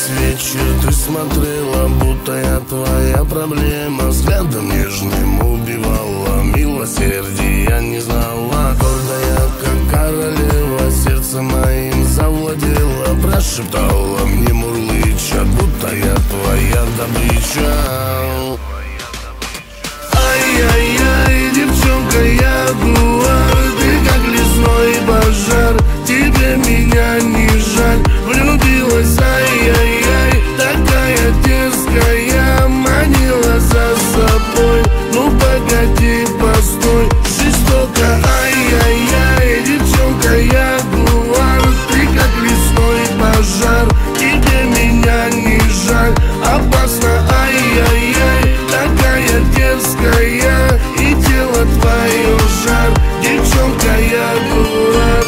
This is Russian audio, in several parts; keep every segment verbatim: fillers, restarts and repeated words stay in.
Весь вечер ты смотрела, будто я твоя проблема. Взглядом нежным убивала, милосердия не знала. Гордая, как королева, сердце моим завладела. Прошептала мне мурлыча, будто я твоя добыча. Ай-яй-яй, девчонка, я гуар, ты как лесной пожар, тебе меня не жаль. Влюбилась, ай-яй-яй, такая дерзкая, манила за собой. Ну погоди, постой, жестоко, ай-яй-яй, девчонка, я гуар, ты как лесной пожар, тебе меня не жаль. Опасно, ай-яй-яй, такая дерзкая, и тело твое жар, девчонка, я гуар.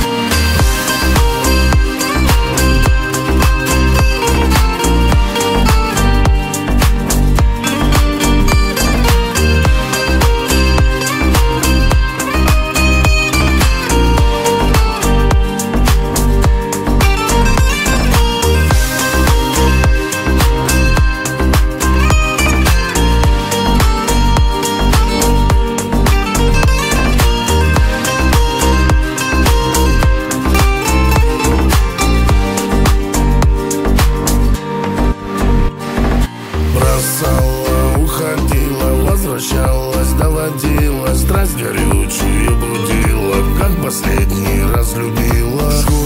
Уходила, возвращалась, доводила, страсть горючую будила, как последний раз любила.